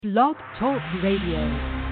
Blog Talk Radio.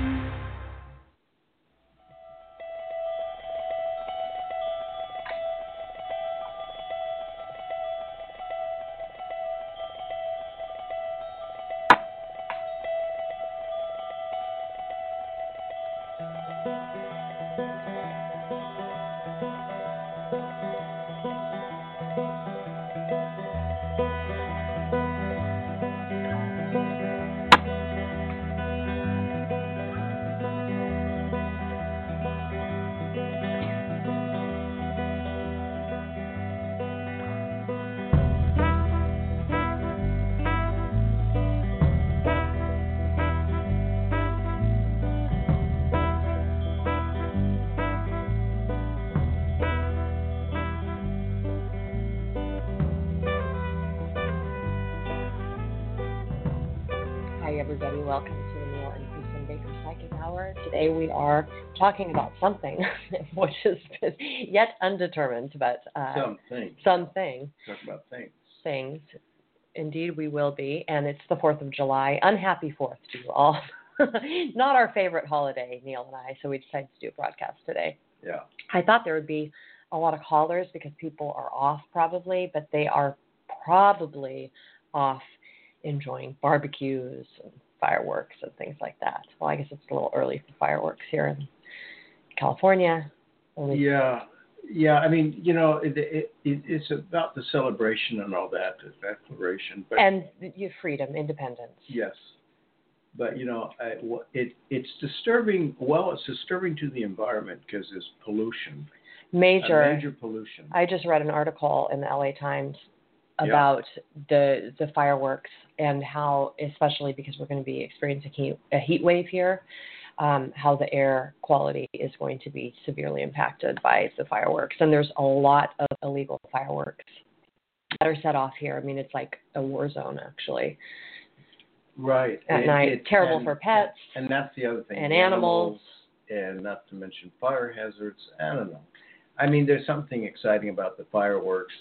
Everybody, welcome to the Neil and Susan Baker Psychic Hour. Today we are talking about something which is yet undetermined, but something. Talk about things. Things. Indeed, we will be, and it's the 4th of July. Unhappy 4th to you all. Not our favorite holiday, Neil and I, so we decided to do a broadcast today. Yeah. I thought there would be a lot of callers because people are off probably, but they are probably off enjoying barbecues and fireworks and things like that. Well, I guess it's a little early for fireworks here in California. Yeah. I mean, it's about the celebration and all that, the declaration. But, and freedom, independence. Yes. But, it's disturbing. Well, it's disturbing to the environment because there's pollution. Major pollution. I just read an article in the LA Times about the fireworks and how, especially because we're going to be experiencing a heat wave here, how the air quality is going to be severely impacted by the fireworks. And there's a lot of illegal fireworks that are set off here. I mean, it's like a war zone, actually. Right. At night. Terrible for pets. And that's the other thing. And animals. And not to mention fire hazards. I don't know. I mean, there's something exciting about the fireworks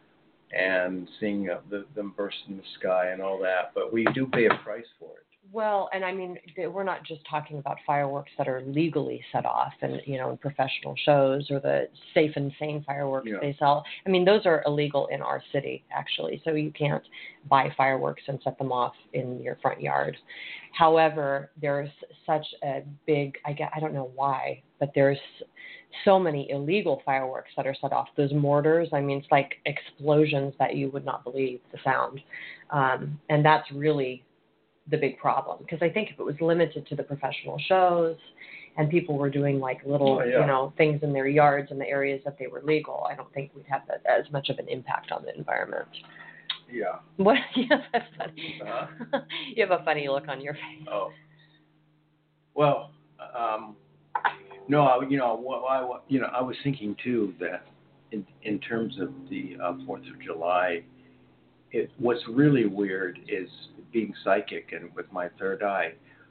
and seeing them burst in the sky and all that, but we do pay a price for it. Well, and I mean, we're not just talking about fireworks that are legally set off and, in professional shows or the safe and sane fireworks they sell. I mean, those are illegal in our city, actually, so you can't buy fireworks and set them off in your front yard. However, there's such a big, I don't know why, but there's so many illegal fireworks that are set off. Those mortars, I mean, it's like explosions that you would not believe the sound. And that's really the big problem. Because I think if it was limited to the professional shows and people were doing like little, things in their yards in the areas that they were legal, I don't think we'd have as much of an impact on the environment. Yeah. What? Yeah, that's funny. You have a funny look on your face. Oh. Well, no, I was thinking too that in terms of the 4th of July, what's really weird is being psychic and with my third eye,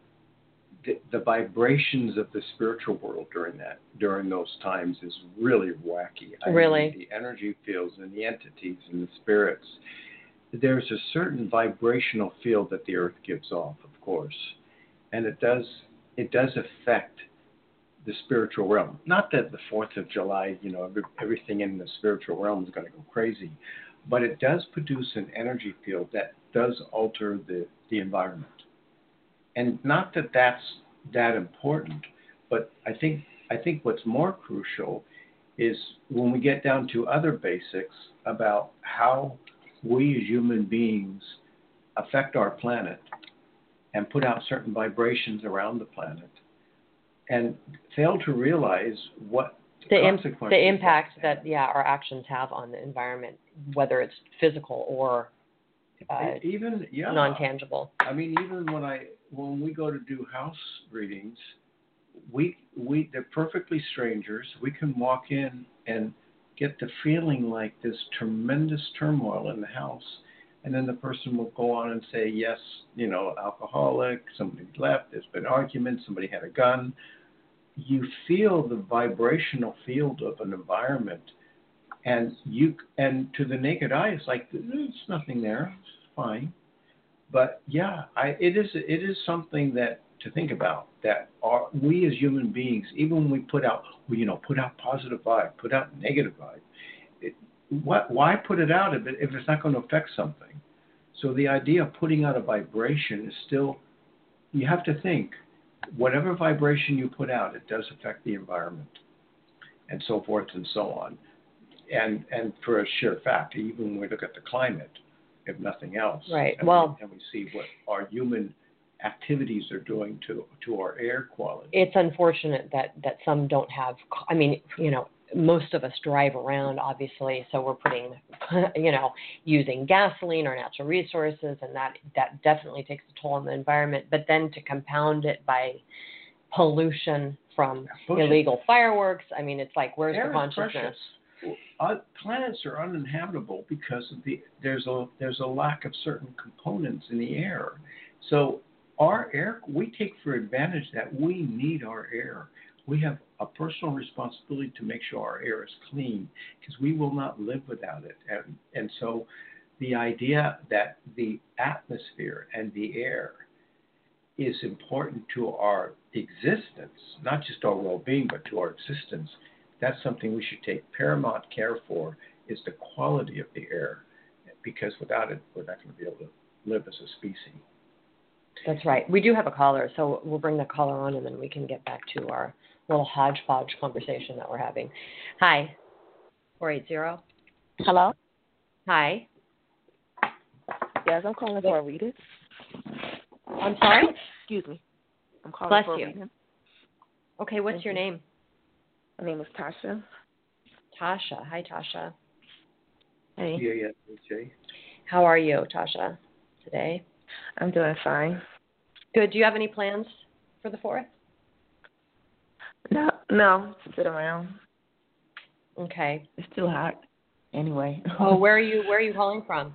the vibrations of the spiritual world during those times is really wacky. I mean, the energy fields and the entities and the spirits. There's a certain vibrational field that the earth gives off, of course, and it does affect the spiritual realm. Not that the 4th of July, everything in the spiritual realm is going to go crazy, but it does produce an energy field that does alter the environment. And not that that's that important, but I think what's more crucial is when we get down to other basics about how we as human beings affect our planet and put out certain vibrations around the planet, and fail to realize what the impact that our actions have on the environment, whether it's physical or even non-tangible. I mean, even when we go to do house readings, they're perfectly strangers. We can walk in and get the feeling like this tremendous turmoil in the house. And then the person will go on and say, yes, alcoholic, somebody left, there's been arguments, somebody had a gun. You feel the vibrational field of an environment, and to the naked eye, it's like, there's nothing there, it's fine. But yeah, it is something that to think about, that we as human beings, even when we put out positive vibe, put out negative vibe, why put it out if it's not going to affect something? So the idea of putting out a vibration is still, you have to think, whatever vibration you put out, it does affect the environment, and so forth and so on. And for a sheer fact, even when we look at the climate, if nothing else, Right. and we see what our human activities are doing to our air quality. It's unfortunate that some don't have. I mean, most of us drive around, obviously, so we're putting, using gasoline or natural resources, and that definitely takes a toll on the environment. But then to compound it by pollution from illegal fireworks, I mean, it's like, where's the consciousness? Planets are uninhabitable because of there's a lack of certain components in the air. So our air, we take for advantage that we need our air. We have a personal responsibility to make sure our air is clean, because we will not live without it. And so the idea that the atmosphere and the air is important to our existence, not just our well-being, but to our existence, that's something we should take paramount care for, is the quality of the air, because without it, we're not going to be able to live as a species. That's right. We do have a caller, so we'll bring the caller on, and then we can get back to our little hodgepodge conversation that we're having. Hi, 480. Hello? Hi. Yes, I'm calling for a reading. I'm sorry? Excuse me. I'm calling Bless for you. a reading. Okay, what's your name? My name is Tasha. Tasha. Hi, Tasha. Hey. Yeah. How are you, Tasha, today? I'm doing fine. Good. Do you have any plans for the 4th? No, sit around. Okay. It's too hot. Anyway. Oh, where are you calling from?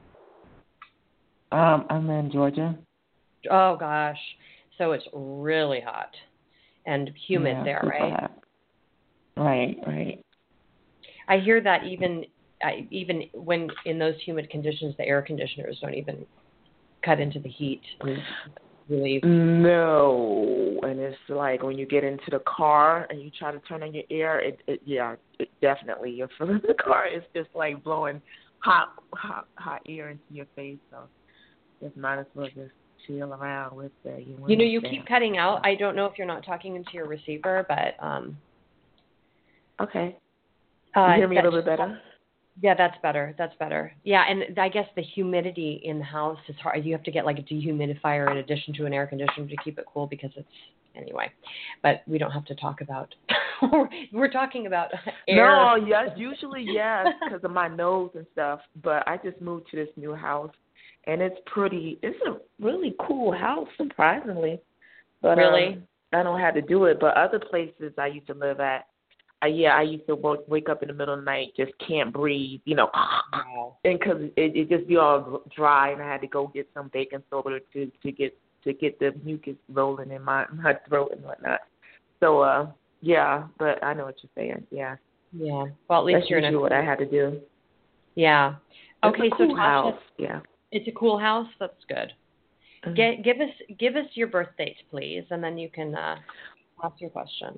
I'm in Georgia. Oh gosh. So it's really hot and humid there, right? Hot. Right. I hear that even when in those humid conditions, the air conditioners don't even cut into the heat and relieve. No, and it's like when you get into the car and you try to turn on your air, it definitely you're feeling the car. It's just like blowing hot air into your face. So just might as well just chill around with the. You keep cutting out. I don't know if you're not talking into your receiver, but okay. You hear me a little bit better? Yeah, that's better. Yeah, and I guess the humidity in the house is hard. You have to get like a dehumidifier in addition to an air conditioner to keep it cool, because it's anyway. But we don't have to talk about. We're talking about air. No, yes, usually yes, because of my nose and stuff. But I just moved to this new house, and it's a really cool house, surprisingly. But really, I don't have to do it. But other places I used to live at. I used to wake up in the middle of the night, just can't breathe, Wow. And because it just be all dry, and I had to go get some baking soda to get the mucus rolling in my throat and whatnot. So but I know what you're saying. Yeah. Yeah. Well, at least that's usually what I had to do. Yeah. Okay. It's a cool so Tasha, house. Yeah. It's a cool house. That's good. Mm-hmm. Give us your birth date, please, and then you can ask your question.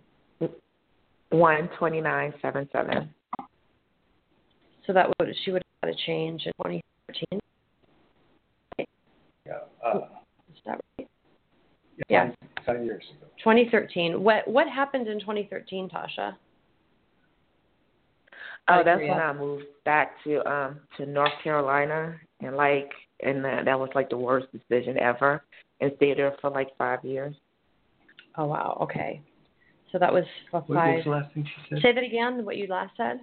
1/29/77. So she would have had a change in 2013. Yeah. Is that right? Yeah. 5 years ago. 2013. What happened in 2013, Tasha? Oh, that's when I moved back to North Carolina, and that was like the worst decision ever, and stayed there for like 5 years. Oh wow. Okay. So that was 5. What was the last thing she said? Say that again, what you last said.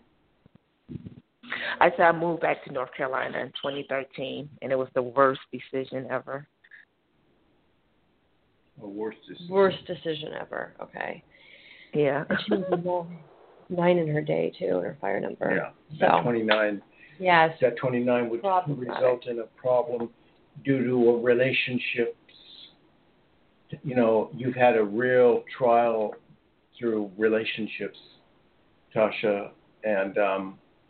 I said I moved back to North Carolina in 2013, and it was the worst decision ever. Worst decision. Worst decision ever. Okay. Yeah. And she was 9 in her day too, in her fire number. Yeah. That 29. Yes. That 29 would result in a problem due to relationships. You've had a real trial through relationships, Tasha, and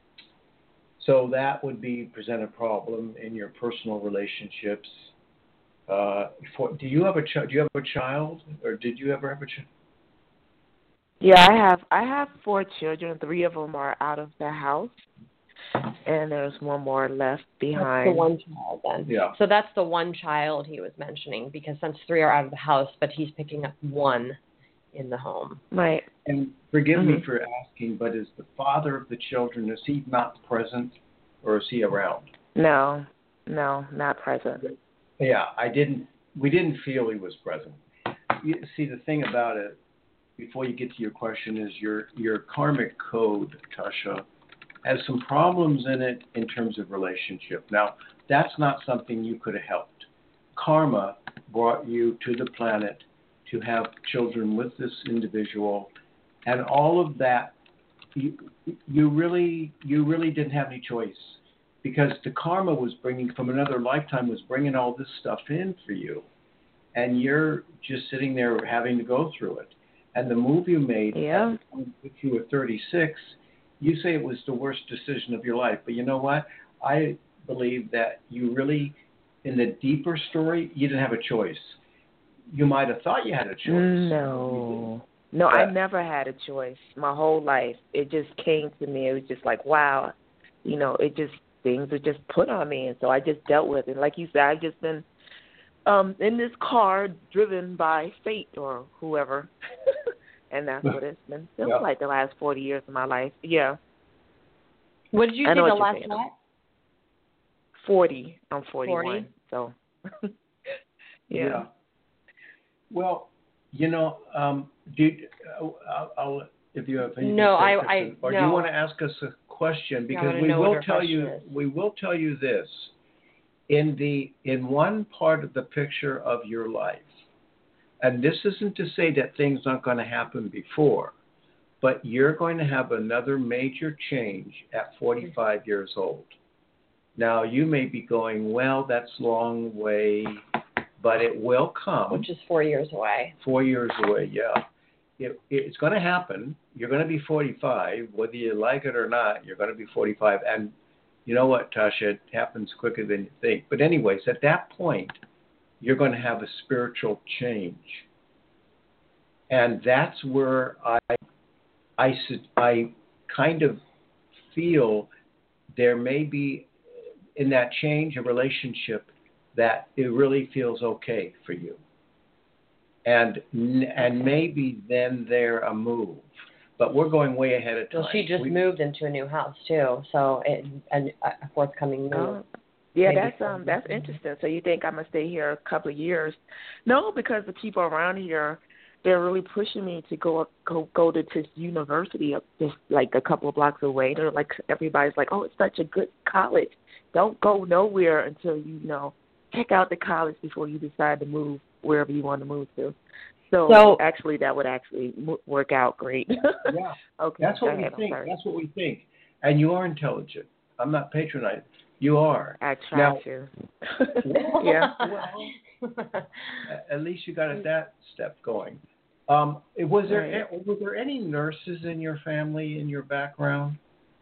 so that would present a problem in your personal relationships, Do you have a do you have a child, or did you ever have a child? Yeah, I have 4 children. 3 of them are out of the house, and there's one more left behind. That's the one child then. Yeah. So that's the one child he was mentioning, because since 3 are out of the house, but he's picking up 1 in the home. Right. And forgive me for asking, but is the father of the children, is he not present, or is he around? No, not present. Yeah, we didn't feel he was present. You see, the thing about it, before you get to your question, is your karmic code, Tasha, has some problems in it in terms of relationship. Now, that's not something you could have helped. Karma brought you to the planet to have children with this individual, and all of that, you really didn't have any choice, because the karma was bringing from another lifetime, was bringing all this stuff in for you, and you're just sitting there having to go through it. And the move you made, if you were 36, you say it was the worst decision of your life. But you know what? I believe that you really, in the deeper story, you didn't have a choice. You might have thought you had a choice. No, I never had a choice my whole life. It just came to me. It was just like, wow, things were just put on me, and so I just dealt with it. Like you said, I've just been in this car driven by fate or whoever, and that's what it's been feeling like the last 40 years of my life. Yeah. What did you say the last what? 40. I'm 41. 40? So, yeah. Well, I'll if you have anything. No, or do you want to ask us a question? Because we will tell you this. In one part of the picture of your life, and this isn't to say that things aren't going to happen before, but you're going to have another major change at 45 years old. Now, you may be going, well, that's a long way, but it will come. Which is 4 years away. 4 years away, yeah. It's going to happen. You're going to be 45. Whether you like it or not, you're going to be 45. And you know what, Tasha? It happens quicker than you think. But anyways, at that point, you're going to have a spiritual change. And that's where I kind of feel there may be, in that change, a relationship that it really feels okay for you. And maybe then there a move. But we're going way ahead of time. Well, she just moved into a new house too, so a forthcoming move. Yeah, that's interesting. So you think I'm gonna stay here a couple of years? No, because the people around here, they're really pushing me to go to this university up just like a couple of blocks away. They're like, everybody's like, oh, it's such a good college. Don't go nowhere until you check out the college before you decide to move wherever you want to move to. So actually, that would actually work out great. Yeah. Okay. That's what we think. That's what we think. And you are intelligent. I'm not patronizing. You are. I try to. Yeah. Well, at least you got that step going. Was there any nurses in your family, in your background?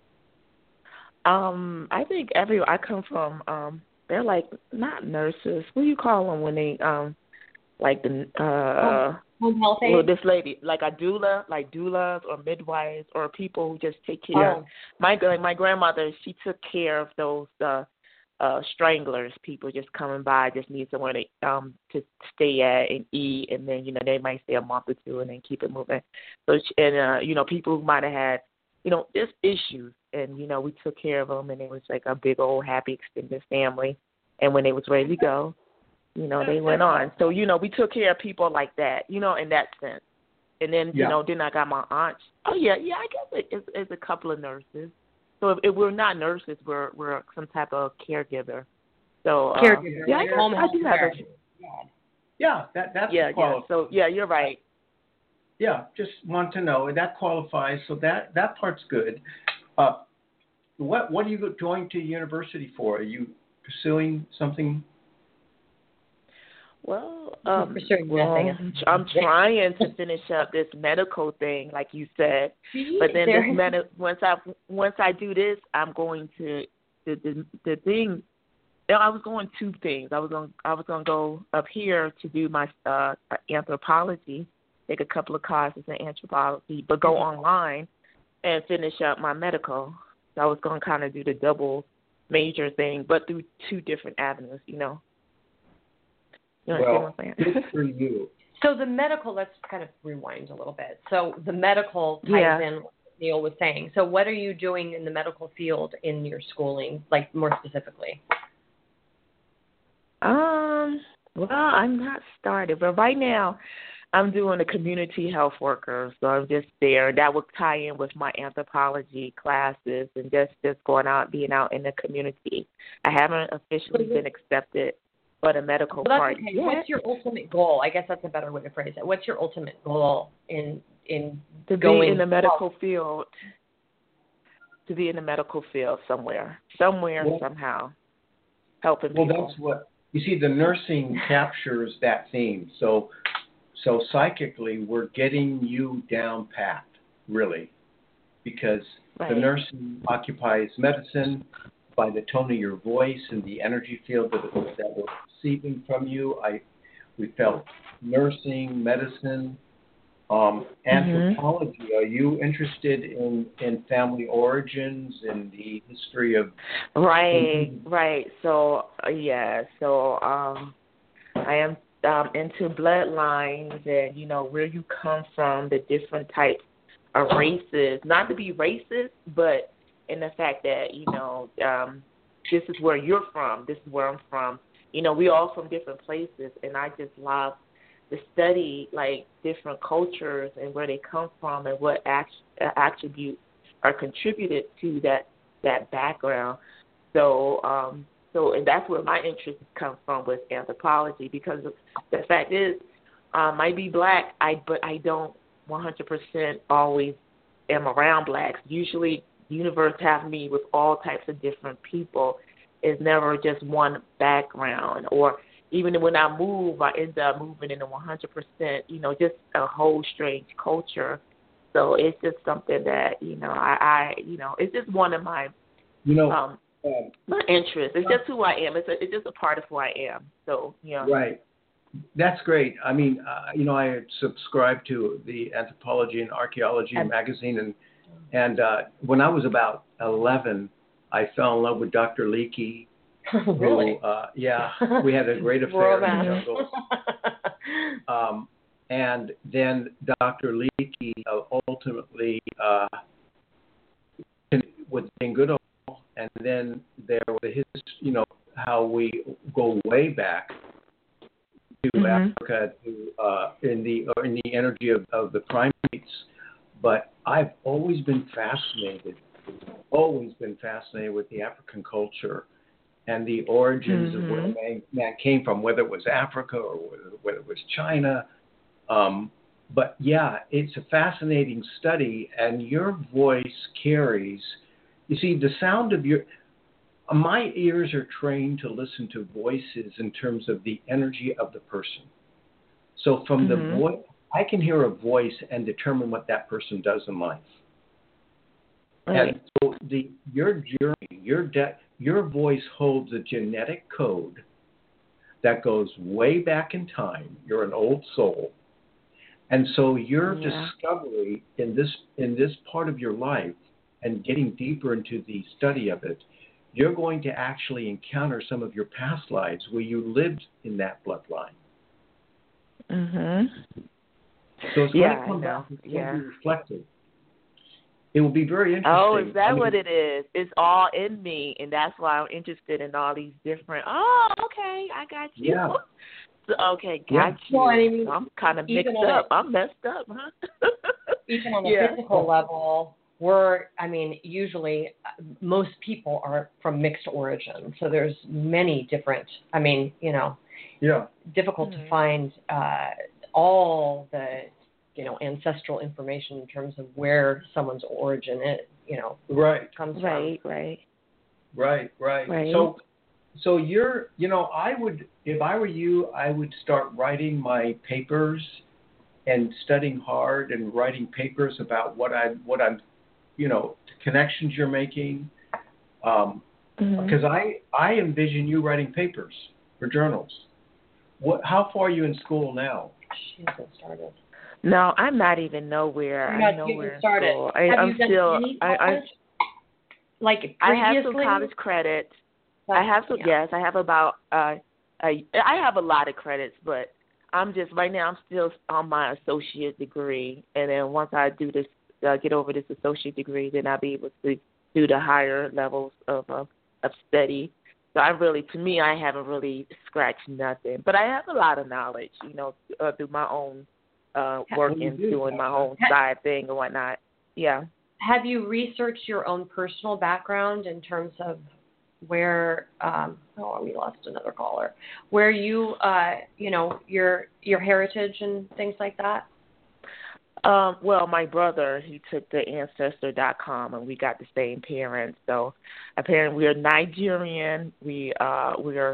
I think I come from. They're like not nurses. What do you call them when they like the home health aide? Well, this lady, like a doula, like doulas or midwives or people who just take care. Oh. My grandmother, she took care of those stranglers. People just coming by, just need somewhere to stay at and eat, and then they might stay a month or two and then keep it moving. So people who might have had just issues, and we took care of them, and it was like a big old happy extended family. And when they was ready to go, they went on. So, we took care of people like that, in that sense. And then, then I got my aunts. Oh, yeah, I guess it's a couple of nurses. So if we're not nurses, we're some type of caregiver. So, caregiver. Yeah, I do have Yeah, that's So, yeah, you're right. Yeah, just want to know. That qualifies, so that part's good. What are you going to university for? Are you pursuing something? Well, I'm trying to finish up this medical thing, like you said. But then once I do this, I'm going to the thing I was going two things. I was going to go up here to do my anthropology, take a couple of classes in anthropology, but go online and finish up my medical. So I was going to kind of do the double major thing, but through two different avenues, You understand what I'm saying? Good for you. So the medical, let's kind of rewind a little bit. So the medical ties in what Neil was saying. So what are you doing in the medical field in your schooling, like more specifically? Well, I'm not started, but right now I'm doing a community health worker, so I'm just there. That would tie in with my anthropology classes and just going out, being out in the community. I haven't officially been accepted for the medical part okay. yet. What's your ultimate goal? I guess that's a better way to phrase it. What's your ultimate goal in to going be in the medical field? To be in the medical field somewhere, somehow, helping people. Well, that's what you see. The nursing captures that theme. So psychically, we're getting you down pat, really, because the nursing occupies medicine by the tone of your voice and the energy field that we're receiving from you. We felt nursing, medicine, anthropology. Are you interested in family origins and the history of? Right. So I am into bloodlines and where you come from, the different types of races. Not to be racist, but in the fact that this is where you're from, this is where I'm from. We all from different places, and I just love to study like different cultures and where they come from and what attributes are contributed to that background. So and that's where my interest comes from with anthropology, because the fact is, I might be black, but I don't 100% always am around blacks. Usually, the universe have me with all types of different people. It's never just one background. Or even when I move, I end up moving in a 100%, just a whole strange culture. So it's just something that, I it's just one of my, my interests. It's just who I am. It's just a part of who I am. So, Right. That's great. I mean, I subscribe to the Anthropology and Archaeology magazine, and when I was about 11, I fell in love with Dr. Leakey. Really? Who, we had a great affair in the jungles. And then Dr. Leakey ultimately was in Goodall, and then there was his, how we go way back to Africa, in the energy of the primates. But I've always been fascinated with the African culture and the origins of where man came from, whether it was Africa or whether it was China. But yeah, it's a fascinating study, and your voice carries. You see, the sound of my ears are trained to listen to voices in terms of the energy of the person. So from the voice, I can hear a voice and determine what that person does in life. Right. And so your journey, your voice holds a genetic code that goes way back in time. You're an old soul. And so your discovery in this part of your life and getting deeper into the study of it, you're going to actually encounter some of your past lives where you lived in that bloodline. So it's going to come back. It's going to be reflected. It will be very interesting. Oh, is that what it is? It's all in me, and that's why I'm interested in all these different. Oh, okay, I got you. Yeah. Okay, got you. Well, I mean, I'm kind of mixed up. I'm messed up, huh? Even on a physical level, usually most people are from mixed origins. So there's many different, difficult to find all the, ancestral information in terms of where someone's origin is, comes from. Right. So you're, I would, if I were you, I would start writing my papers and studying hard and writing papers about what I'm, the connections you're making. Because I envision you writing papers for journals. How far are you in school now? She hasn't started. No, I'm not even nowhere. You're not even started. Have you done any college? Like previously? I have some college credits. I have some. Yes, I have about. I have a lot of credits, but I'm just right now. I'm still on my associate degree, and then once I do this, get over this associate degree, then I'll be able to do the higher levels of study. So to me, I haven't really scratched nothing, but I have a lot of knowledge, through my own work and doing my own side thing and whatnot. Yeah. Have you researched your own personal background in terms of where? We lost another caller. Where you, your heritage and things like that. Well, my brother, he took the Ancestry.com, and we got the same parents. So apparently, we are Nigerian. We are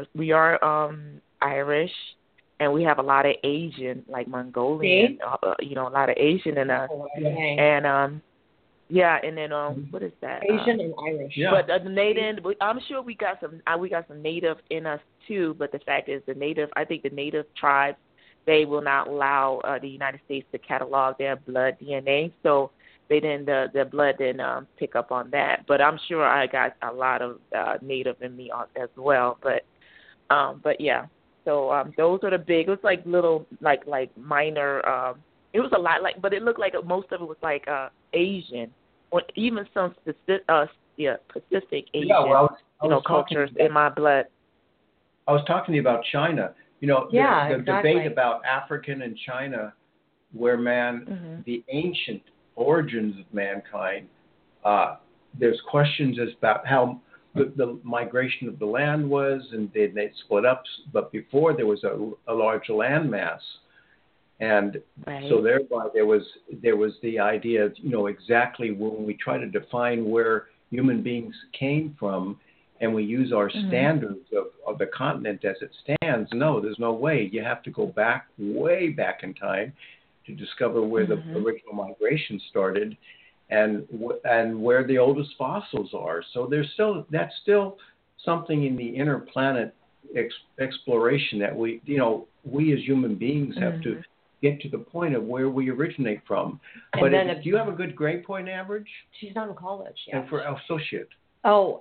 Irish, and we have a lot of Asian, like Mongolian. A lot of Asian in us. Okay. And and then what is that? Asian and Irish. Yeah. But the native, I'm sure we got some native in us too. But the fact is, I think the native tribes, they will not allow the United States to catalog their blood DNA, so the blood didn't pick up on that. But I'm sure I got a lot of native in me as well. But yeah, so those are the big. It was like little, like minor. It was a lot but it looked like most of it was like Asian, or even some Pacific Asian, cultures in my blood. I was talking to you about China. The debate about African and China, where the ancient origins of mankind, there's questions about how the migration of the land was, and they split up. But before there was a large land mass, and so thereby there was the idea of exactly when we try to define where human beings came from. And we use our standards of the continent as it stands. No, there's no way. You have to go way back in time to discover where the original migration started and where the oldest fossils are. So that's still something in the inner planet exploration that we as human beings have to get to the point of where we originate from. But do you have a good grade point average? She's not in college yet. And for associate? Oh.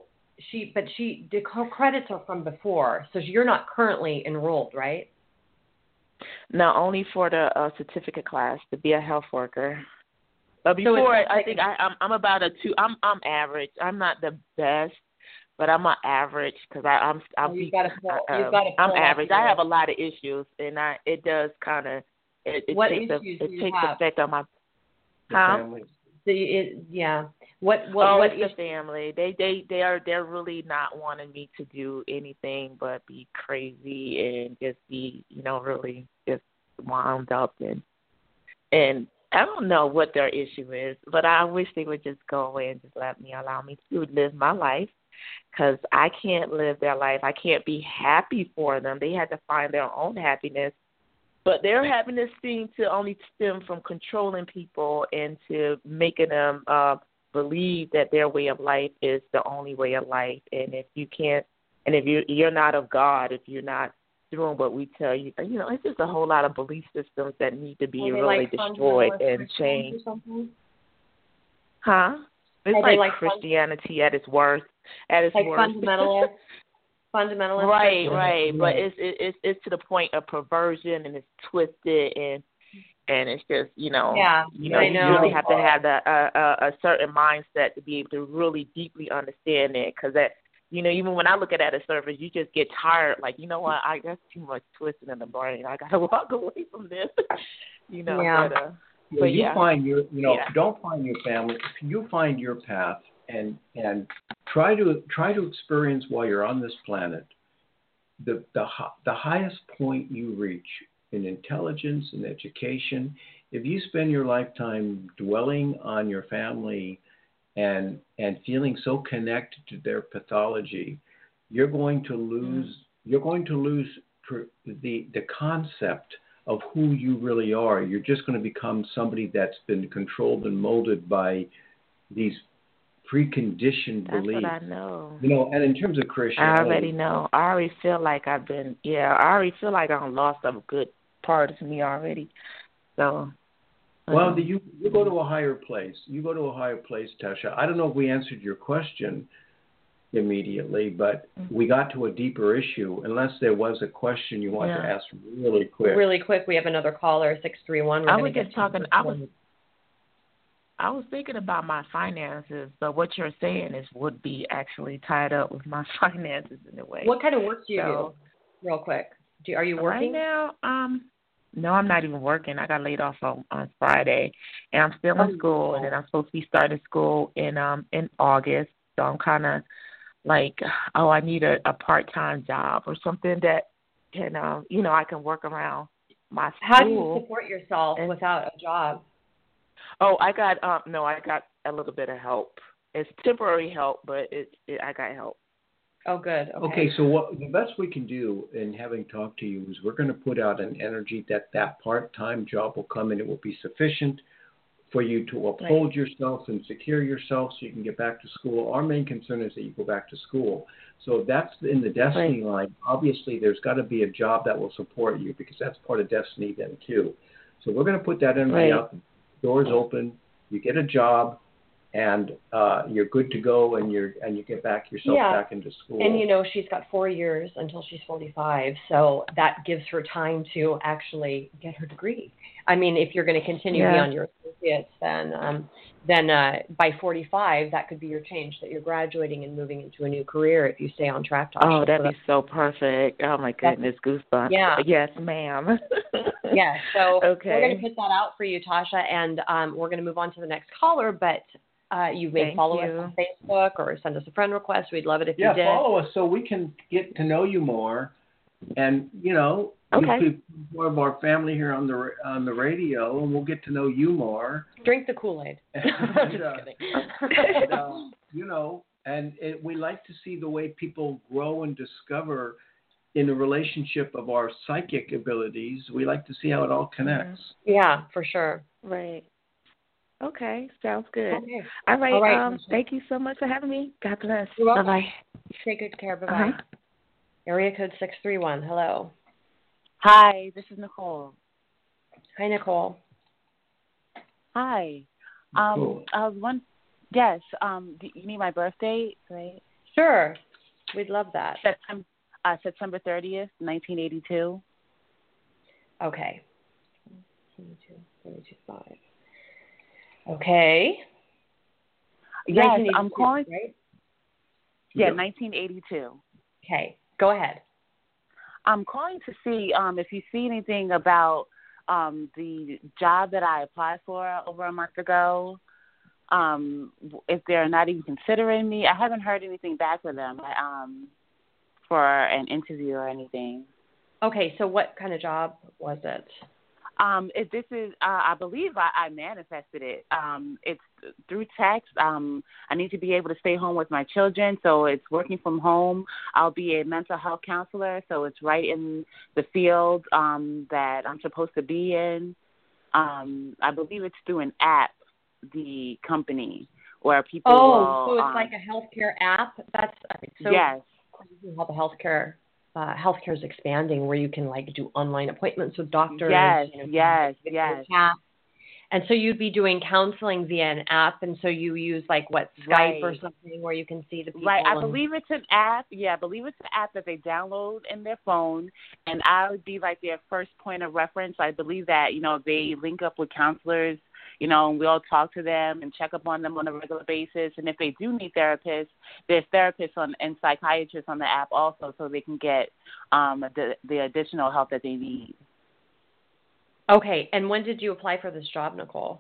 Her credits are from before, so you're not currently enrolled, right? No, only for the certificate class to be a health worker. Before, I think I'm about a 2. I'm average. I'm not the best, but I'm an average because I'm average. I have a lot of issues, and it does kind of it takes effect on my family. What is the family? They're really not wanting me to do anything but be crazy and just be really just wound up and I don't know what their issue is, but I wish they would just go away and just allow me to live my life, because I can't live their life. I can't be happy for them. They had to find their own happiness. But their happiness seems to only stem from controlling people and to making them believe that their way of life is the only way of life. And if you can't, and if you're not of God, if you're not doing what we tell you, it's just a whole lot of belief systems that need to be really destroyed and changed. Huh? It's like Christianity at its worst. At its worst. Fundamentalist. Right. But it's to the point of perversion, and it's twisted, and it's just you really have to have a certain mindset to be able to really deeply understand it, because that even when I look at it at a surface, you just get tired. Like, what? That's too much twisting in the brain. I gotta walk away from this. But you find your don't find your family. You find your path and try to experience while you're on this planet the highest point you reach in intelligence and education. If you spend your lifetime dwelling on your family and feeling so connected to their pathology, you're going to lose the concept of who you really are. You're just going to become somebody that's been controlled and molded by these preconditioned beliefs. That's what I know. And in terms of Christianity, I already know. I already feel like I already feel like I've lost a good part of me already. So. Well, you go to a higher place. You go to a higher place, Tasha. I don't know if we answered your question immediately, but we got to a deeper issue. Unless there was a question you want to ask really quick. Really quick, we have another caller, 631. I was just talking. I was thinking about my finances, but what you're saying would be actually tied up with my finances in a way. What kind of work do you do? Real quick, are you working right now? No, I'm not even working. I got laid off on Friday, and I'm still in school, and then I'm supposed to be starting school in August. So I'm kind of like, I need a part-time job or something that can, I can work around my school. How do you support yourself without a job? Oh, I got I got a little bit of help. It's temporary help, but I got help. Oh, good. Okay, so what the best we can do in having talked to you is we're going to put out an energy that part-time job will come and it will be sufficient for you to uphold yourself and secure yourself so you can get back to school. Our main concern is that you go back to school. So that's in the destiny line. Obviously, there's got to be a job that will support you because that's part of destiny then too. So we're going to put that energy out. The doors open. You get a job. And you're good to go, and you get back into school. And she's got 4 years until she's 45, so that gives her time to actually get her degree. I mean, if you're going to continue beyond your associates, then by 45, that could be your change, that you're graduating and moving into a new career if you stay on track. Oh, that'd be so perfect. Oh, my goodness, goosebumps. Yeah. Yes, ma'am. Yeah, so we're going to put that out for you, Tasha, and we're going to move on to the next caller, but you may follow us on Facebook or send us a friend request. We'd love it if you did. Yeah, follow us so we can get to know you more. And, you be more of our family here on the radio, and we'll get to know you more. Drink the Kool-Aid. Just kidding. We like to see the way people grow and discover in the relationship of our psychic abilities. We like to see how it all connects. Yeah, for sure. Right. Okay, sounds good. Okay. All right. Thank you so much for having me. God bless. Bye-bye. Take good care. Bye-bye. Area code 631. Hello. Hi, this is Nicole. Hi, Nicole. Hi. Nicole. I was yes, do you need my birth date, right? Sure. We'd love that. September 30th, 1982. Okay. 32, Okay. Yes, I'm calling. Right? Yeah, 1982. Okay, go ahead. I'm calling to see if you see anything about the job that I applied for over a month ago. If they're not even considering me, I haven't heard anything back from them for an interview or anything. Okay, so what kind of job was it? If this is, I believe I manifested it. It's through text. I need to be able to stay home with my children, so it's working from home. I'll be a mental health counselor, so it's right in the field that I'm supposed to be in. I believe it's through an app, the company, where people so it's like a healthcare app? Yes. How the healthcare is expanding, where you can do online appointments with doctors. Yes. And so you'd be doing counseling via an app, and so you use Skype or something where you can see the people. Right. I believe it's an app. Yeah, I believe it's an app that they download in their phone, and I would be their first point of reference. I believe that they link up with counselors. And we all talk to them and check up on them on a regular basis. And if they do need therapists, there's therapists and psychiatrists on the app also, so they can get the additional help that they need. Okay. And when did you apply for this job, Nicole?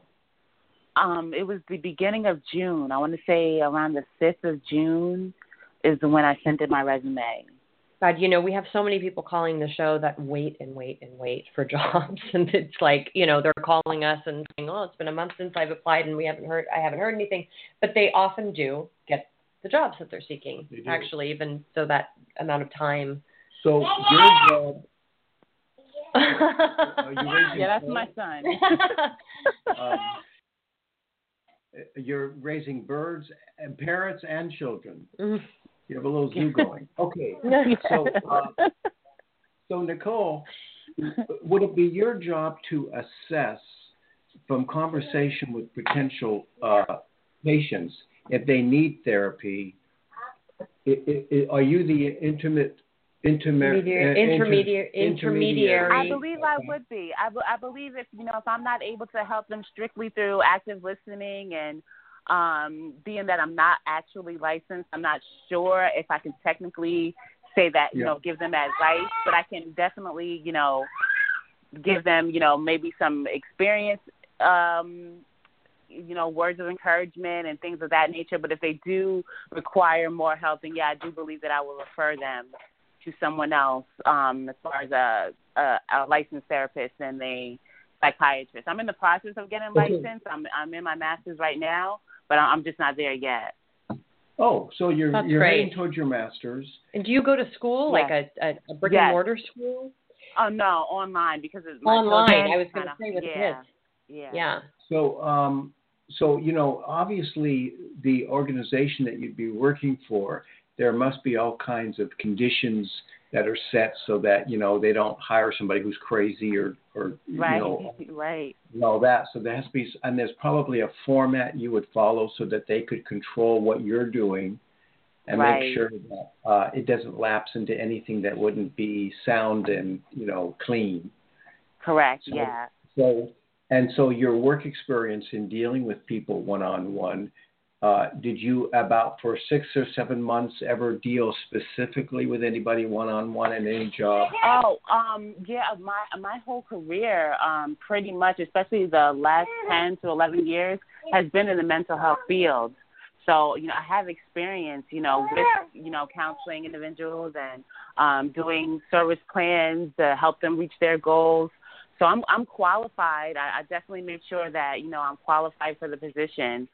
It was the beginning of June. I want to say around the 5th of June is when I sent in my resume. God, we have so many people calling the show that wait for jobs, and it's they're calling us and saying, "Oh, it's been a month since I've applied, and I haven't heard anything." But they often do get the jobs that they're seeking. Actually, even so, that amount of time. So your job. Yeah, that's my son. you're raising birds and parrots and children. Mhm. You have a little zoo going. Okay. So Nicole, would it be your job to assess from conversation with potential patients if they need therapy? Are you the intermediary? I believe I would be. I believe if I'm not able to help them strictly through active listening and being that I'm not actually licensed, I'm not sure if I can technically say that, give them advice, but I can definitely, give them, maybe some experience, words of encouragement and things of that nature. But if they do require more help, then I do believe that I will refer them to someone else, as far as a licensed therapist and a psychiatrist. I'm in the process of getting licensed. I'm in my master's right now, but I'm just not there yet. Oh, so you're heading towards your master's. And do you go to school, like a brick and mortar school? Oh no, online because it's online. I was going to say with kids. Yeah. So, obviously the organization that you'd be working for, there must be all kinds of conditions that are set so that, they don't hire somebody who's crazy or right. And all that. So there has to be, and there's probably a format you would follow so that they could control what you're doing and make sure that it doesn't lapse into anything that wouldn't be sound and, clean. Correct. So your work experience in dealing with people one-on-one, did you for 6 or 7 months ever deal specifically with anybody one-on-one in any job? Oh, my whole career, pretty much, especially the last 10 to 11 years, has been in the mental health field. So, I have experience, with, counseling individuals and doing service plans to help them reach their goals. So I'm qualified. I definitely make sure that, I'm qualified for the position.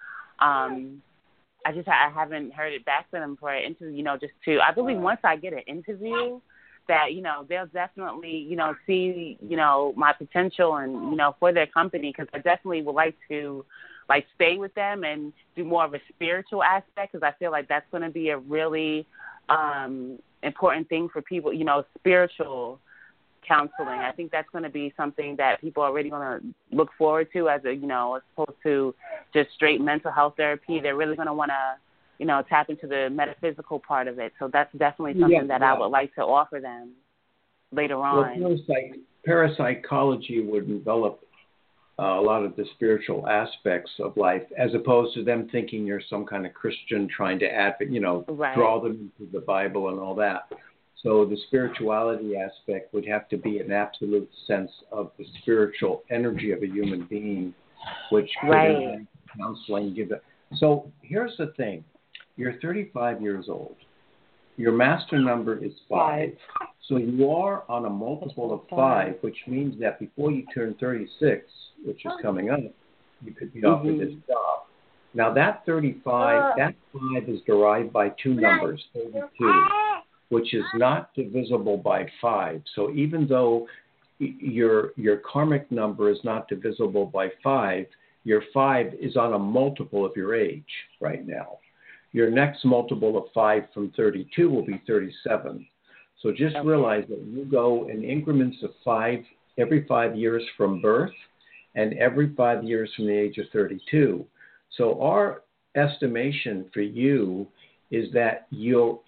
I haven't heard it back from them for an interview, I believe once I get an interview that, they'll definitely, see, my potential and, for their company, because I definitely would like to, stay with them and do more of a spiritual aspect, because I feel like that's going to be a really important thing for people, spiritual counseling. I think that's going to be something that people are really going to look forward to as opposed to just straight mental health therapy. They're really going to want to, tap into the metaphysical part of it. So that's definitely something that I would like to offer them later on. Well, parapsychology would envelop a lot of the spiritual aspects of life, as opposed to them thinking you're some kind of Christian trying to draw them into the Bible and all that. So the spirituality aspect would have to be an absolute sense of the spiritual energy of a human being, which could counseling give it. So here's the thing. You're 35 years old. Your master number is 5. So you are on a multiple of 5, which means that before you turn 36, which is coming up, you could be offered this job. Now that 35, that 5 is derived by 2 numbers, 32. Which is not divisible by 5. So even though your karmic number is not divisible by 5, your 5 is on a multiple of your age right now. Your next multiple of 5 from 32 will be 37. So just realize that you go in increments of 5 every 5 years from birth and every 5 years from the age of 32. So our estimation for you is that you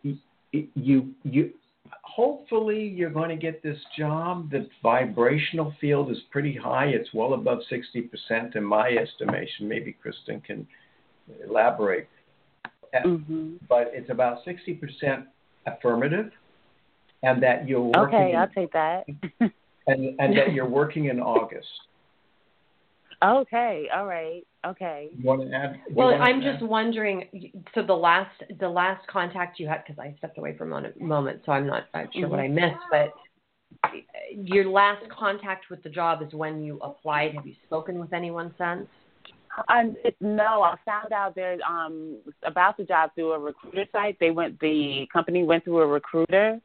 hopefully you're going to get this job. The vibrational field is pretty high. It's well above 60% in my estimation. Maybe Kristen can elaborate. But it's about 60% affirmative, and that you're working. Okay, I'll take that. and that you're working in August. Okay, all right. Okay. You want to add? Well, I'm just wondering. So the last contact you had, because I stepped away for a moment, so I'm not sure what I missed. But your last contact with the job is when you applied. Have you spoken with anyone since? No, I found out there's about the job through a recruiter site. The company went through a recruiter.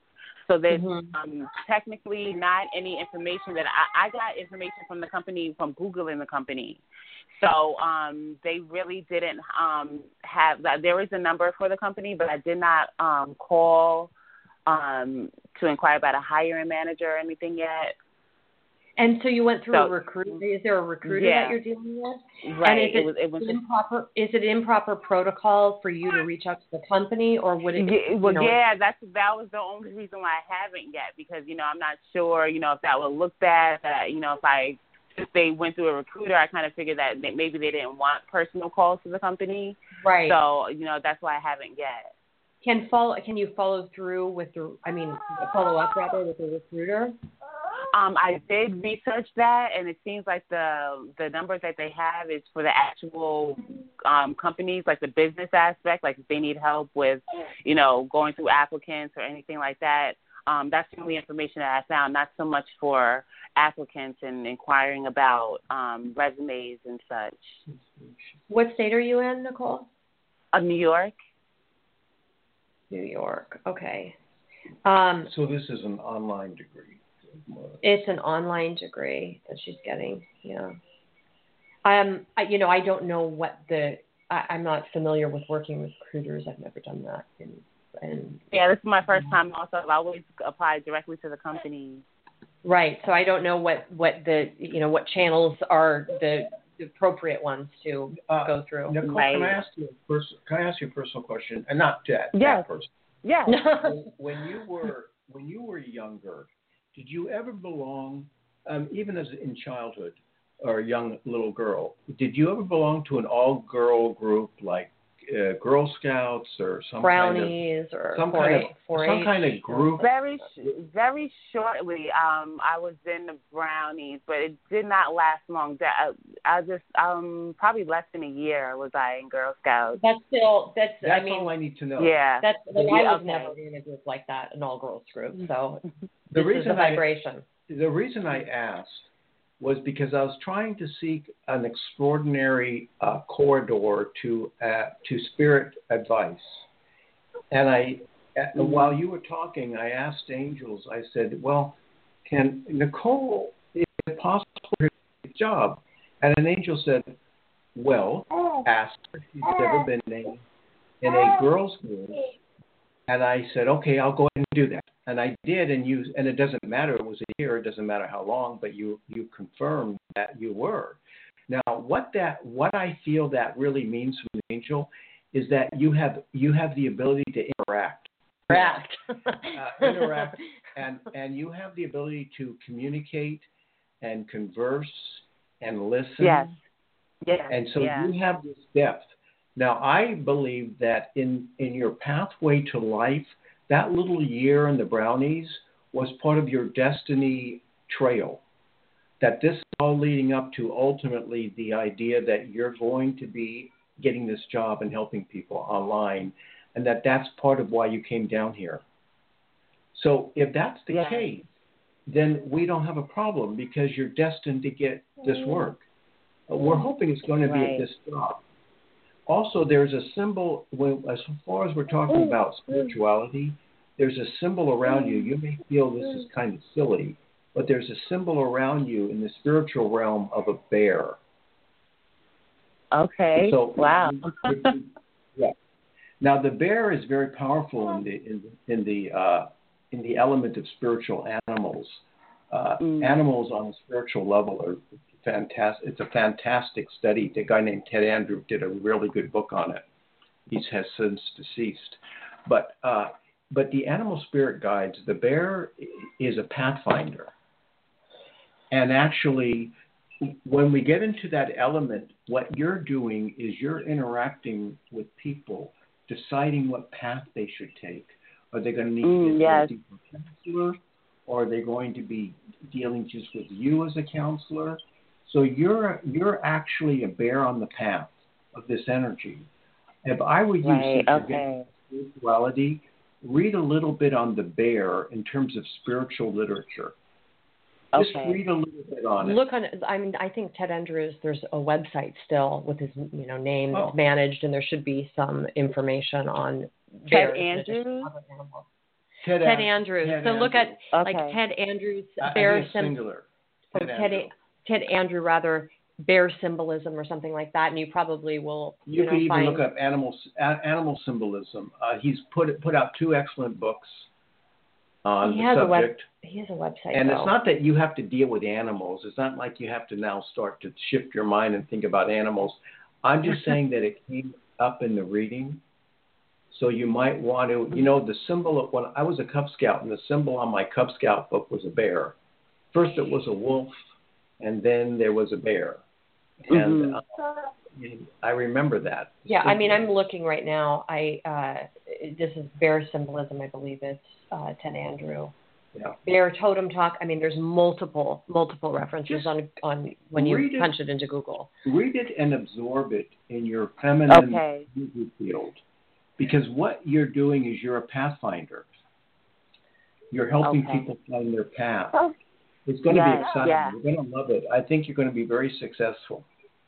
So there's technically not any information that I got information from the company, from Googling the company. So they really didn't have – there is a number for the company, but I did not call to inquire about a hiring manager or anything yet. And so you went through a recruiter. Is there a recruiter that you're dealing with? Right. And it was improper. Is it improper protocol for you to reach out to the company, or would it? That was the only reason why I haven't yet, because I'm not sure if that would look bad. If they went through a recruiter, I kind of figured that maybe they didn't want personal calls to the company. Right. So that's why I haven't yet. Can you follow through with follow up rather with the recruiter? I did research that, and it seems like the numbers that they have is for the actual companies, like the business aspect, like if they need help with, going through applicants or anything like that. That's the only information that I found, not so much for applicants and inquiring about resumes and such. What state are you in, Nicole? New York. New York. Okay. So this is an online degree. It's an online degree that she's getting. Yeah. I don't know what I'm not familiar with working with recruiters. I've never done that. Yeah, this is my first time. Also, I've always applied directly to the company. Right. So I don't know what the what channels are the appropriate ones to go through. Nicole, right. Can I ask you a personal question? And not that person. Yeah. When you were younger, did you ever belong, even as in childhood or a young little girl, did you ever belong to an all-girl group like Girl Scouts or some Brownies some kind of group? Very shortly, I was in the Brownies, but it did not last long. I just probably less than a year was I in Girl Scouts. That's all I need to know. Yeah, I was never in a group like that, an all-girls group. So the reason I asked was because I was trying to seek an extraordinary corridor to spirit advice. And while you were talking, I asked angels, I said, well, can Nicole, is it possible for her to get a job? And an angel said, well, ask her if she's ever been named in a girls' group. And I said, okay, I'll go ahead and do that. And I did, and it doesn't matter, it was a year, it doesn't matter how long, but you confirmed that you were. Now, what I feel that really means from the angel is that you have the ability to interact. Interact, and you have the ability to communicate and converse and listen. Yes. And so you have this depth. Now, I believe that in your pathway to life, that little year in the Brownies was part of your destiny trail. That this is all leading up to ultimately the idea that you're going to be getting this job and helping people online, and that's part of why you came down here. So if that's the case, then we don't have a problem because you're destined to get this work. We're hoping it's going to be at this job. Also, there's a symbol, as far as we're talking about spirituality, there's a symbol around you. You may feel this is kind of silly, but there's a symbol around you in the spiritual realm of a bear. Okay. So, wow. Yeah. Now, the bear is very powerful in the element of spiritual animals. Animals on a spiritual level are fantastic. It's a fantastic study. The guy named Ted Andrew did a really good book on it. He has since deceased. But the animal spirit guides, the bear is a pathfinder. And actually, when we get into that element, what you're doing is you're interacting with people, deciding what path they should take. Are they going to need to get a deeper counselor? Or are they going to be dealing just with you as a counselor? So you're actually a bear on the path of this energy. If I were you to get spirituality, read a little bit on the bear in terms of spiritual literature. Just read a little bit on it. Look on. I think Ted Andrews. There's a website still with his name managed, and there should be some information on Ted Andrews. Ted Andrews. Ted So look at Okay. like Ted Andrews I bear think it's singular. Ted Andrew rather bear symbolism or something like that, and you probably will. You could even find... look up animal symbolism. He's put out 2 excellent books on the subject. He has a website. And though. It's not that you have to deal with animals. It's not like you have to now start to shift your mind and think about animals. I'm just saying that it came up in the reading. So you might want to, the symbol of when I was a Cub Scout, and the symbol on my Cub Scout book was a bear. First it was a wolf, and then there was a bear. And I remember that. Yeah, I mean, I'm looking right now. This is bear symbolism, I believe it's Ted Andrew. Yeah. Bear totem talk. I mean, there's multiple references on when you punch it into Google. Read it and absorb it in your feminine energy field, because what you're doing is you're a pathfinder. You're helping people find their path. It's going to be exciting. Yeah. You're going to love it. I think you're going to be very successful.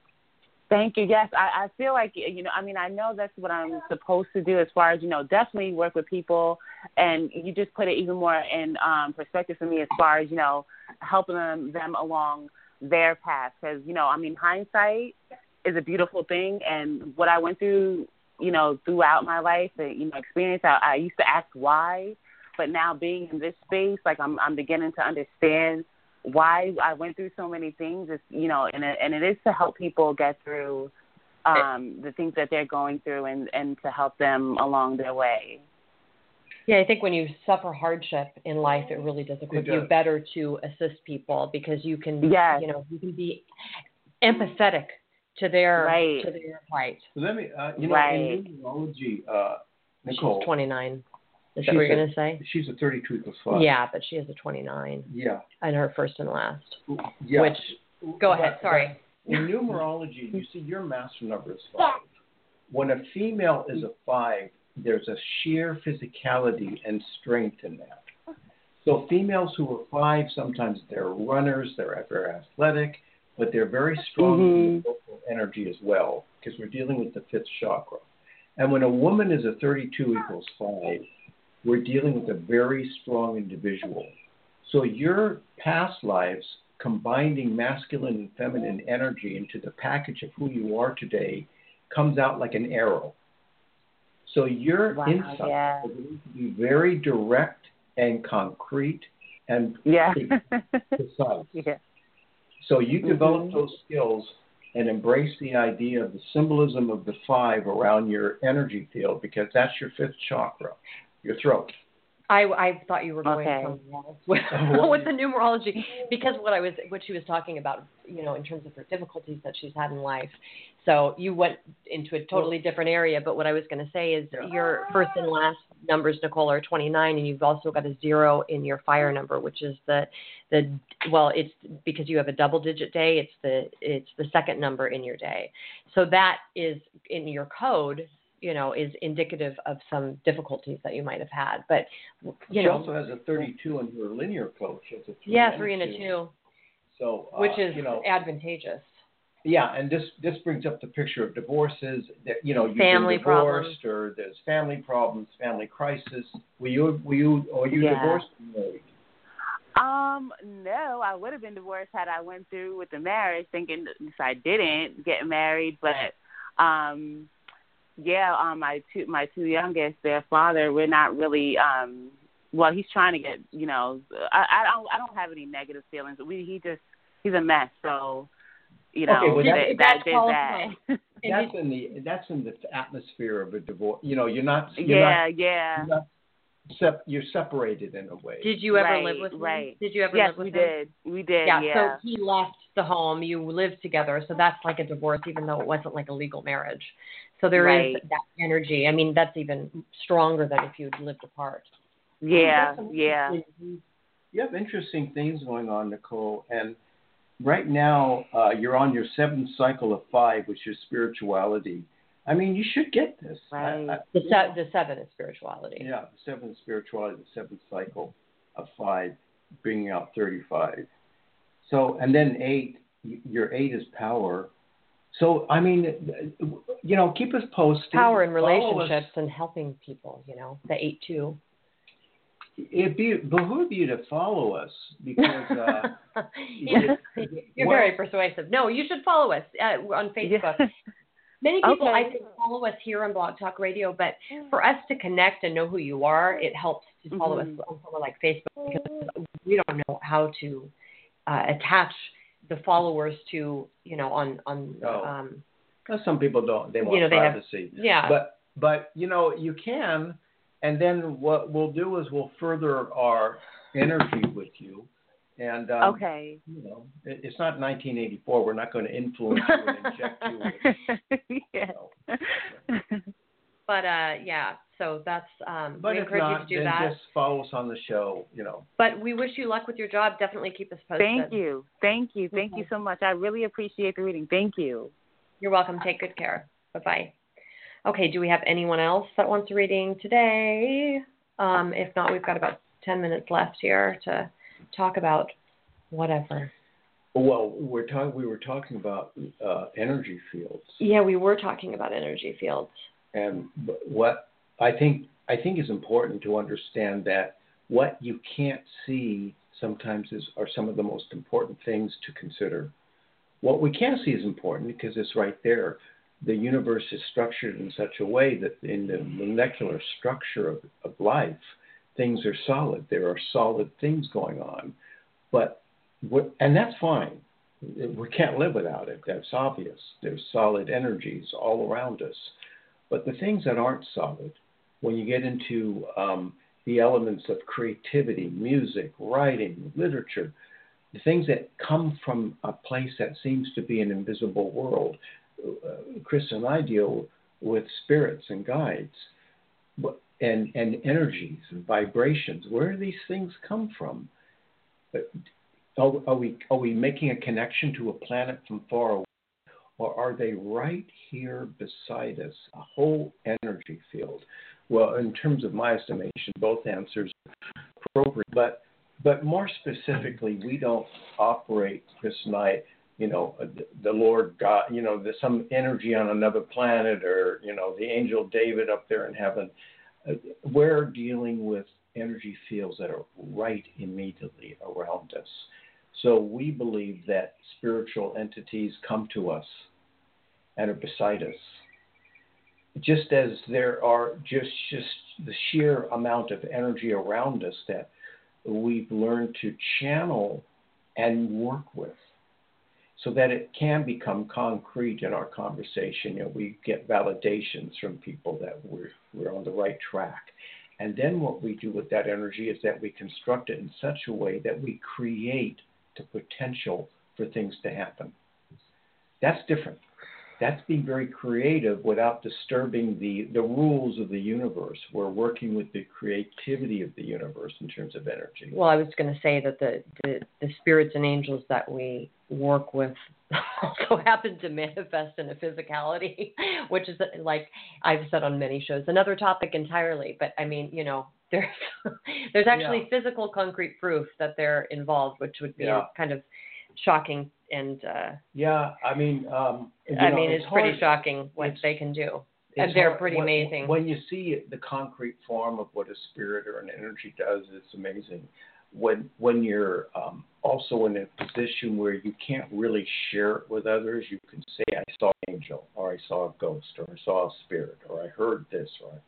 Thank you. Yes, I feel like, I know that's what I'm supposed to do as far as, definitely work with people. And you just put it even more in perspective for me as far as, helping them along their path. Because, hindsight is a beautiful thing. And what I went through, throughout my life, experience, I used to ask why. But now being in this space, like I'm beginning to understand why I went through so many things. It's, and it is to help people get through the things that they're going through and to help them along their way. Yeah, I think when you suffer hardship in life, it really does equip you better to assist people, because you can, you can be empathetic to their plight. Let me, in numerology, Nicole. She's 29. Is that what you're going to say? She's a 32 equals 5. Yeah, but she has a 29. Yeah. And her first and last. Yeah. Go ahead, sorry. In numerology, you see your master number is 5. When a female is a 5, there's a sheer physicality and strength in that. So females who are 5, sometimes they're runners, they're very athletic, but they're very strong in the vocal energy as well, because we're dealing with the 5th chakra. And when a woman is a 32 equals 5, we're dealing with a very strong individual. So your past lives, combining masculine and feminine energy into the package of who you are today, comes out like an arrow. So your insights are going to be very direct and concrete and precise. Yeah. So you develop those skills and embrace the idea of the symbolism of the 5 around your energy field, because that's your 5th chakra, your throat. I thought you were going somewhere else with the numerology, because what she was talking about, in terms of her difficulties that she's had in life. So you went into a totally different area, but what I was going to say is your first and last numbers, Nicole, are 29, and you've also got a 0 in your fire number, which is it's because you have a double-digit day. It's the second number in your day. So that is in your code. Is indicative of some difficulties that you might have had. But, she also has a 32 in her linear code. She has a 3 3 and a 2. So, which is advantageous. Yeah, and this brings up the picture of divorces. You've family been divorced, problems, or there's family problems, family crisis. Were you divorced or married? No, I would have been divorced had I went through with the marriage, thinking if I didn't get married, but, my two youngest, their father, we're not really, he's trying to get, I don't have any negative feelings. He's a mess. So, that. That's in the atmosphere of a divorce. You're not. You're separated in a way. Did you ever live with him? Right. Did you ever live with him? Yes, we did. Yeah, yeah. So he left the home. You lived together. So that's like a divorce, even though it wasn't like a legal marriage. So there is that energy. I mean, that's even stronger than if you'd lived apart. Yeah. You have interesting things going on, Nicole. And right now, you're on your 7th cycle of 5, which is spirituality. I mean, you should get this. Right. The 7 is spirituality. Yeah, the 7 is spirituality, the 7th cycle of 5, bringing out 35. So, and then 8, your 8 is power. So, I mean, keep us posted. Power in relationships and helping people, the 8 too. behoove you to follow us because you're very persuasive. No, you should follow us on Facebook. Yeah. Many people, I think, follow us here on Blog Talk Radio, but for us to connect and know who you are, it helps to follow us on somewhere like Facebook because we don't know how to attach the followers to, some people don't. They want privacy. But you can, and then what we'll do is we'll further our energy with you. And it's not 1984. We're not going to influence you and inject you. But so that's. But we encourage you to do that. Just follow us on the show. But we wish you luck with your job. Definitely keep us posted. Thank you so much. I really appreciate the reading. Thank you. You're welcome. Take good care. Bye-bye. Okay. Do we have anyone else that wants a reading today? If not, we've got about 10 minutes left here to talk about whatever. Well, we were talking about energy fields. Yeah, we were talking about energy fields. And what I think is important to understand that what you can't see sometimes are some of the most important things to consider. What we can see is important because it's right there. The universe is structured in such a way that in the molecular structure of life, things are solid. There are solid things going on. And that's fine. We can't live without it. That's obvious. There's solid energies all around us. But the things that aren't solid, when you get into the elements of creativity, music, writing, literature, the things that come from a place that seems to be an invisible world, Chris and I deal with spirits and guides and energies and vibrations. Where do these things come from? Are we making a connection to a planet from far away, or are they right here beside us, a whole energy field? Well, in terms of my estimation, both answers are appropriate, but more specifically, we don't operate, Chris and I, the Lord God, there's some energy on another planet, or the angel David up there in heaven. We're dealing with energy fields that are right immediately around us. So we believe that spiritual entities come to us and are beside us. Just as there are just the sheer amount of energy around us that we've learned to channel and work with so that it can become concrete in our conversation. We get validations from people that we're on the right track. And then what we do with that energy is that we construct it in such a way that we create the potential for things to happen. That's different. That's being very creative without disturbing the rules of the universe. We're working with the creativity of the universe in terms of energy. Well, I was going to say that the spirits and angels that we work with also happen to manifest in a physicality, which is, like I've said on many shows, another topic entirely. But I mean, there's actually physical concrete proof that they're involved, which would be kind of shocking. And it's pretty shocking what they can do. And they're pretty amazing. When you see the concrete form of what a spirit or an energy does, it's amazing. When you're also in a position where you can't really share it with others, you can say, I saw an angel, or I saw a ghost, or I saw a spirit, or I heard this,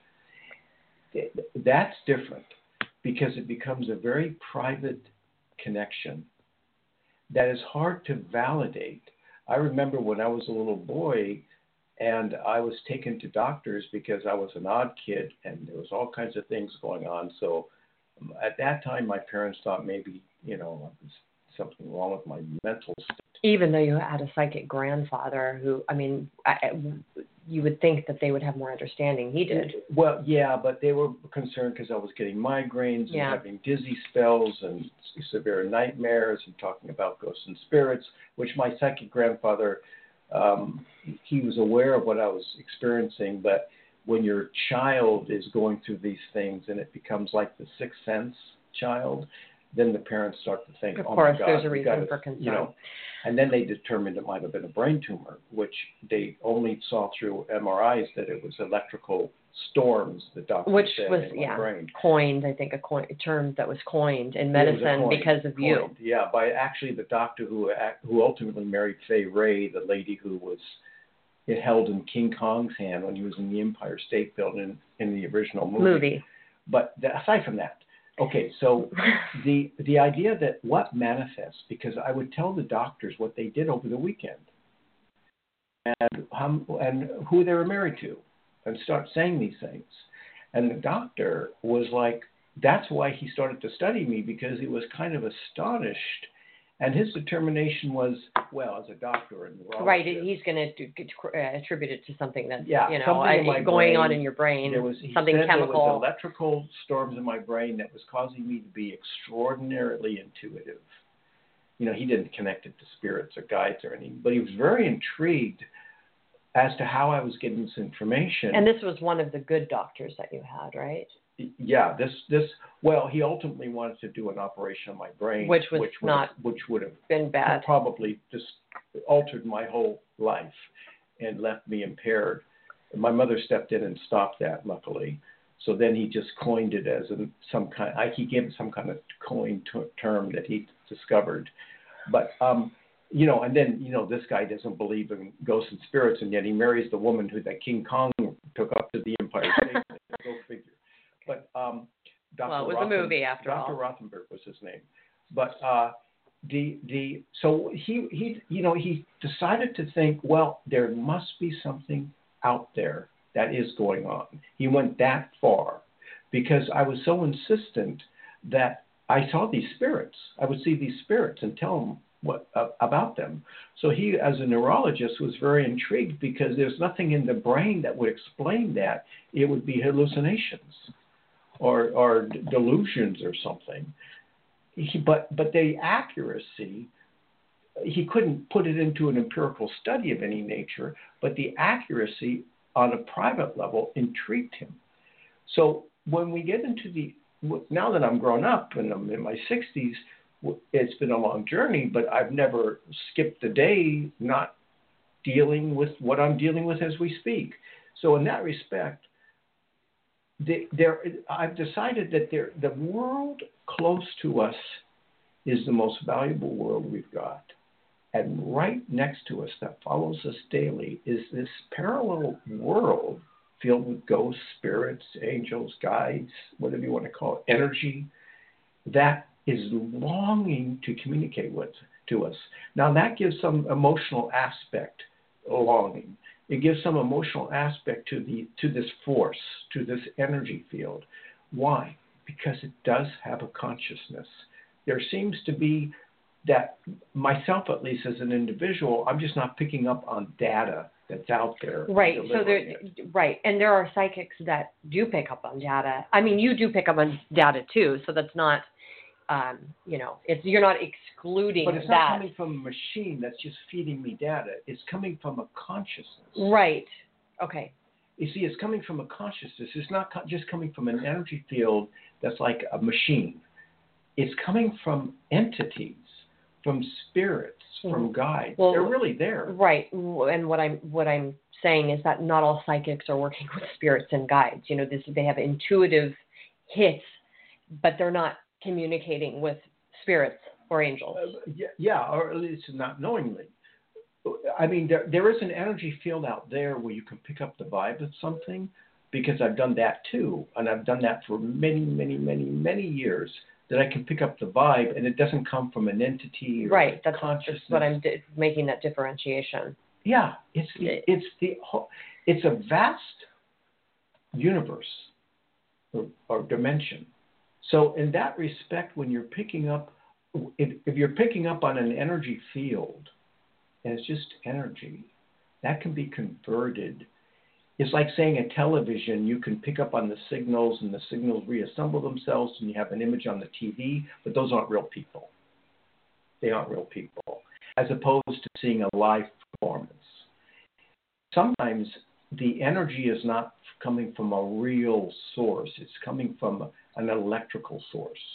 that's different, because it becomes a very private connection that is hard to validate. I remember when I was a little boy and I was taken to doctors because I was an odd kid and there was all kinds of things going on. So at that time, my parents thought maybe, something wrong with my mental state. Even though you had a psychic grandfather who, you would think that they would have more understanding. He did. Well, yeah, but they were concerned because I was getting migraines and having dizzy spells and severe nightmares and talking about ghosts and spirits, which my psychic grandfather, he was aware of what I was experiencing. But when your child is going through these things and it becomes like the sixth sense child, then the parents start to think, Of oh course, my God, there's a we reason gotta, for concern. you know, and then they determined it might have been a brain tumor, which they only saw through MRIs that it was electrical storms, the doctor Which said, was, in my brain. coined, I think, a term that was coined in It was medicine because of you. coined, yeah, by actually the doctor who ultimately married Fay Ray, the lady who was held in King Kong's hand when he was in the Empire State Building in the original movie. But aside from that, okay, so the idea that what manifests, because I would tell the doctors what they did over the weekend and who they were married to, and start saying these things. And the doctor was like, that's why he started to study me, because he was kind of astonished. And his determination was, well, as a doctor and neurologist. Right, he's going to attribute it to something that's, something going on in your brain, something chemical. There was electrical storms in my brain that was causing me to be extraordinarily intuitive. You know, he didn't connect it to spirits or guides or anything, but he was very intrigued as to how I was getting this information. And this was one of the good doctors that you had, right? Yeah, well, he ultimately wanted to do an operation on my brain, which would have been bad. Probably just altered my whole life and left me impaired. My mother stepped in and stopped that, luckily. So then he just coined it as he gave it some kind of coined term that he discovered. But you know, and then, you know, this guy doesn't believe in ghosts and spirits, and yet he marries the woman that King Kong took up to the Empire State. Go figure. But Dr. Well, it was a movie after all. Dr. Rothenberg was his name. But so he decided to think, well, there must be something out there that is going on. He went that far because I was so insistent that I saw these spirits. I would see these spirits and tell them about them. So he, as a neurologist, was very intrigued because there's nothing in the brain that would explain that. It would be hallucinations or delusions or something. But the accuracy, he couldn't put it into an empirical study of any nature, but the accuracy on a private level intrigued him. So when we get into now that I'm grown up and I'm in my 60s, it's been a long journey, but I've never skipped a day not dealing with what I'm dealing with as we speak. So in that respect, I've decided that the world close to us is the most valuable world we've got. And right next to us that follows us daily is this parallel world filled with ghosts, spirits, angels, guides, whatever you want to call it, energy, that is longing to communicate to us. Now that gives some emotional aspect, longing. It gives some emotional aspect to this force, to this energy field. Why? Because it does have a consciousness. There seems to be that, myself at least as an individual, I'm just not picking up on data that's out there. Right. Right. And there are psychics that do pick up on data. I mean, you do pick up on data too, so that's not you're not excluding that. But it's not coming from a machine that's just feeding me data. It's coming from a consciousness. Right. Okay. You see, it's coming from a consciousness. It's not just coming from an energy field that's like a machine. It's coming from entities, from spirits, from guides. Well, they're really there. Right. And what I'm saying is that not all psychics are working with spirits and guides. You know, they have intuitive hits, but they're not communicating with spirits or angels. Or at least not knowingly. I mean, there is an energy field out there where you can pick up the vibe of something, because I've done that too, and I've done that for many, many, many, many years, that I can pick up the vibe, and it doesn't come from an entity or consciousness. That's what I'm making that differentiation. Yeah, it's a vast universe or dimension. So in that respect, when you're picking up, if you're picking up on an energy field, and it's just energy, that can be converted. It's like saying a television, you can pick up on the signals, and the signals reassemble themselves, and you have an image on the TV, but those aren't real people. They aren't real people, as opposed to seeing a live performance. Sometimes the energy is not coming from a real source. It's coming from an electrical source,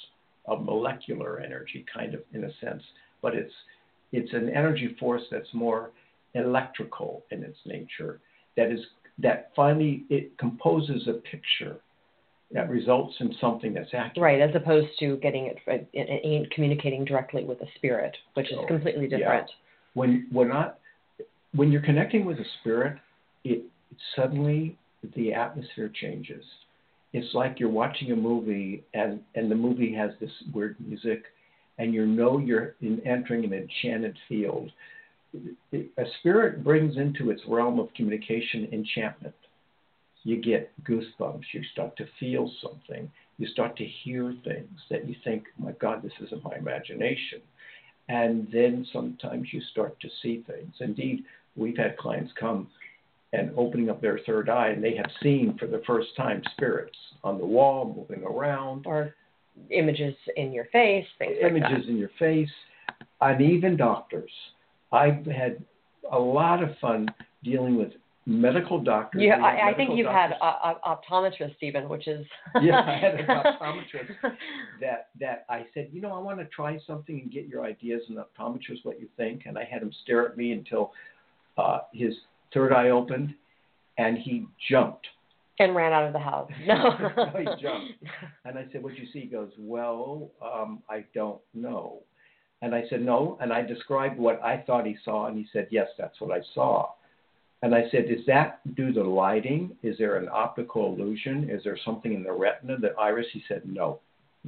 a molecular energy, kind of, in a sense, but it's an energy force that's more electrical in its nature. That finally it composes a picture that results in something that's accurate. Right, as opposed to getting it communicating directly with a spirit, which is completely different. Yeah. When you're connecting with a spirit, it suddenly the atmosphere changes. It's like you're watching a movie and the movie has this weird music, and you're entering an enchanted field. A spirit brings into its realm of communication enchantment. You get goosebumps. You start to feel something. You start to hear things that you think, my God, this isn't my imagination. And then sometimes you start to see things. Indeed, we've had clients come and opening up their third eye, and they have seen for the first time spirits on the wall moving around. Or images in your face, things like that. Images in your face, and even doctors. I've had a lot of fun dealing with medical doctors. Yeah, I think you've had optometrists even, which is... Yeah, I had an optometrist that I said, I want to try something and get your ideas, and optometrist, what you think. And I had him stare at me until his third eye opened, and he jumped. And ran out of the house. No. He jumped. And I said, what'd you see? He goes, well, I don't know. And I said, no. And I described what I thought he saw, and he said, yes, that's what I saw. And I said, is that due to lighting? Is there an optical illusion? Is there something in the retina, the iris? He said, no.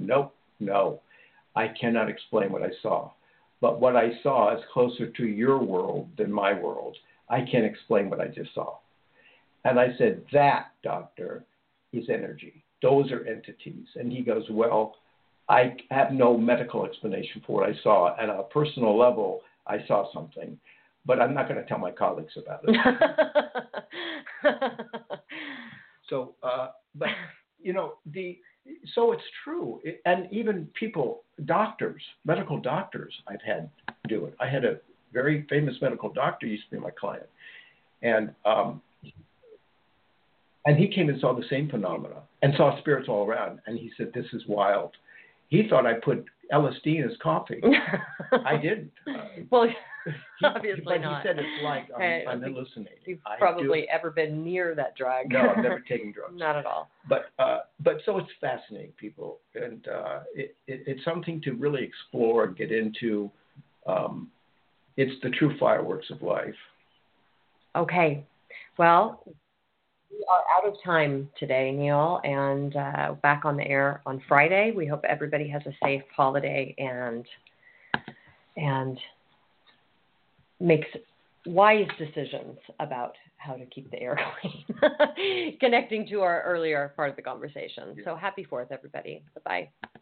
I cannot explain what I saw. But what I saw is closer to your world than my world. I can't explain what I just saw. And I said, that, doctor, is energy. Those are entities. And he goes, well, I have no medical explanation for what I saw. And on a personal level, I saw something. But I'm not going to tell my colleagues about it. So, so it's true. And even people, doctors, medical doctors, I've had do it. I had a very famous medical doctor used to be my client. And he came and saw the same phenomena and saw spirits all around. And he said, this is wild. He thought I put LSD in his coffee. I didn't. Well, obviously but not. He said it's like I'm hallucinating. You've probably ever been near that drug. No, I've never taken drugs. Not at all. But so it's fascinating, people. And it's something to really explore and get into. It's the true fireworks of life. Okay. Well, we are out of time today, Neil, and back on the air on Friday. We hope everybody has a safe holiday and makes wise decisions about how to keep the air clean, connecting to our earlier part of the conversation. So happy 4th, everybody. Bye-bye.